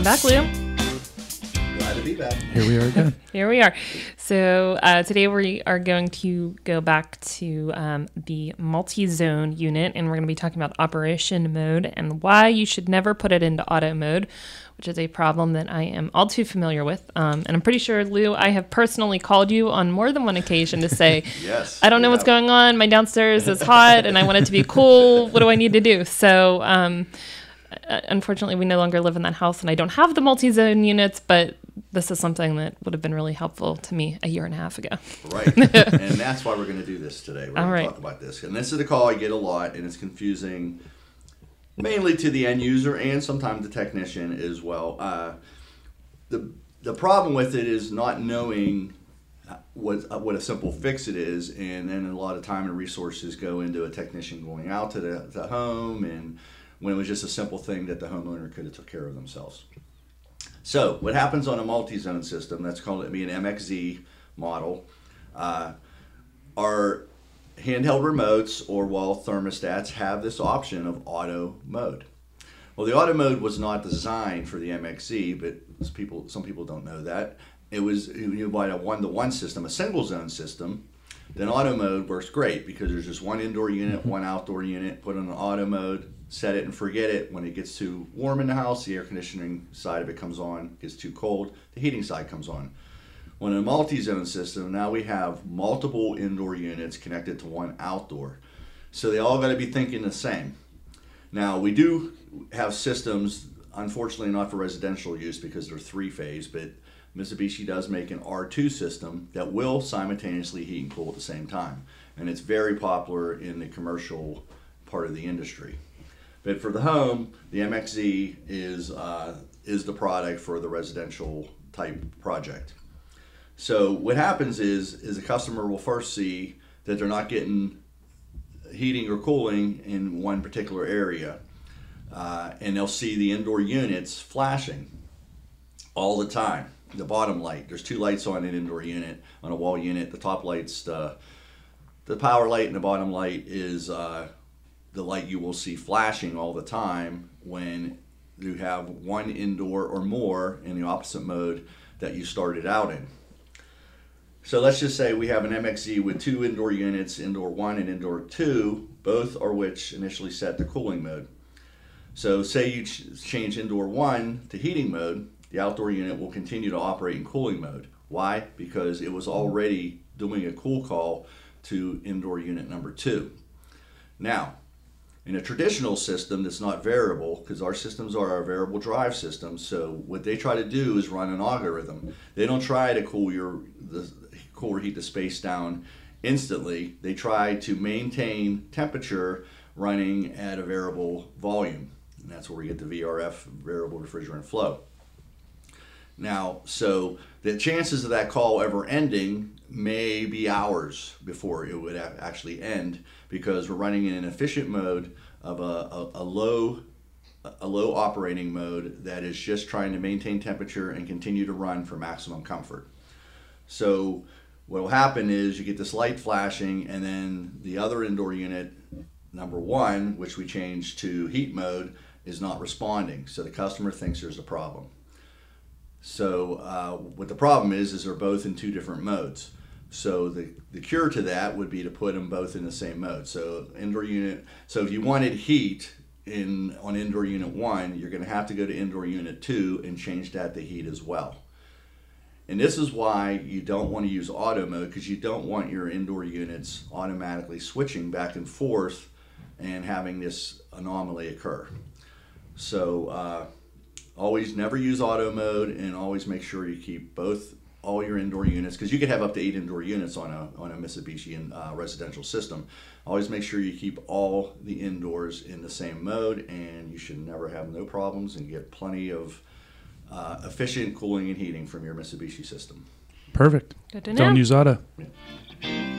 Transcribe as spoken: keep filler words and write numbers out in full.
Welcome back, Lou. Glad to be back. Here we are again. Here we are. So uh, today we are going to go back to um, the multi-zone unit, and we're going to be talking about operation mode and why you should never put it into auto mode, which is a problem that I am all too familiar with. Um, and I'm pretty sure, Lou, I have personally called you on more than one occasion to say, yes, I don't know yeah. what's going on. My downstairs is hot and I want it to be cool. What do I need to do? So um, unfortunately, we no longer live in that house and I don't have the multi-zone units, but this is something that would have been really helpful to me a year and a half ago. Right. And that's why we're going to do this today. We're All going right. to talk about this. And this is a call I get a lot, and it's confusing mainly to the end user and sometimes the technician as well. Uh, the the problem with it is not knowing what uh, what a simple fix it is, and then a lot of time and resources go into a technician going out to the, the home, and when it was just a simple thing that the homeowner could have took care of themselves. So what happens on a multi-zone system, that's called it be an M X Z model, uh, our handheld remotes or wall thermostats have this option of auto mode. Well, the auto mode was not designed for the M X Z, but people, some people don't know that. It was, you buy a one-to-one system, a single zone system, then auto mode works great because there's just one indoor unit, one outdoor unit, put on an auto mode, set it and forget it. When it gets too warm in the house, the air conditioning side of it comes on. Gets too cold, the heating side comes on. When in a multi-zone system, now we have multiple indoor units connected to one outdoor. So they all got to be thinking the same. Now we do have systems, unfortunately not for residential use because they're three-phase, but Mitsubishi does make an R two system that will simultaneously heat and cool at the same time. And it's very popular in the commercial part of the industry. But for the home, the M X Z is uh, is the product for the residential type project. So what happens is, is the customer will first see that they're not getting heating or cooling in one particular area, uh, and they'll see the indoor units flashing all the time. The bottom light, there's two lights on an indoor unit, on a wall unit. The top light's the, the power light, and the bottom light is uh, the light you will see flashing all the time when you have one indoor or more in the opposite mode that you started out in. So let's just say we have an M X Z with two indoor units, indoor one and indoor two, both are which initially set to cooling mode. So say you ch- change indoor one to heating mode, the outdoor unit will continue to operate in cooling mode. Why? Because it was already doing a cool call to indoor unit number two. Now, in a traditional system that's not variable, because our systems are our variable drive systems, so what they try to do is run an algorithm. They don't try to cool your the cool or heat the space down instantly. They try to maintain temperature running at a variable volume, and that's where we get the V R F, variable refrigerant flow. Now, so the chances of that call ever ending may be hours before it would actually end, because we're running in an efficient mode of a, a, a low a low operating mode that is just trying to maintain temperature and continue to run for maximum comfort. So what will happen is you get this light flashing, and then the other indoor unit, number one, which we changed to heat mode, is not responding. So the customer thinks there's a problem. So uh, what the problem is, is they're both in two different modes. So the, the cure to that would be to put them both in the same mode. So indoor unit, so if you wanted heat in on indoor unit one, you're going to have to go to indoor unit two and change that to heat as well. And this is why you don't want to use auto mode, because you don't want your indoor units automatically switching back and forth and having this anomaly occur. So uh, always never use auto mode, and always make sure you keep both all your indoor units, because you could have up to eight indoor units on a on a Mitsubishi uh, residential system. Always make sure you keep all the indoors in the same mode, and you should never have no problems and get plenty of uh, efficient cooling and heating from your Mitsubishi system. Perfect. Good to know. Don't use auto. Yeah.